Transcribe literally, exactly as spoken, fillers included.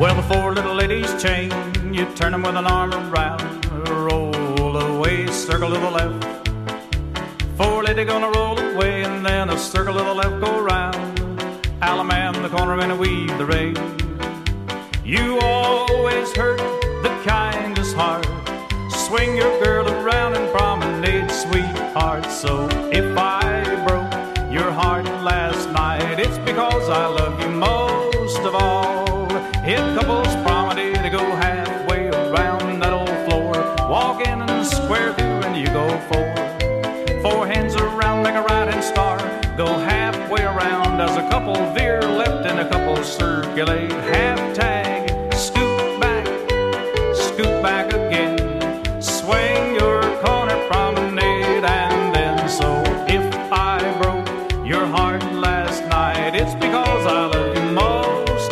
Well, the four little ladies chain, you turn them with an arm around, roll away, circle to the left. Four lady gonna roll away, and then a circle to the left, go round. Allemande the corner and a weave the rain. You always hurt the kindest heart. Swing your girl around and promenade, sweetheart. So if I broke your heart last night, it's because I love you most of all. Hit couples promenade to go halfway around that old floor. Walk in and square through and you go four. Four hands around like a riding star. Go halfway around as a couple veer left and a couple circulate. Half tag, scoot back, scoot back again. Swing your corner promenade and then. So if I broke your heart last night, it's because I love you.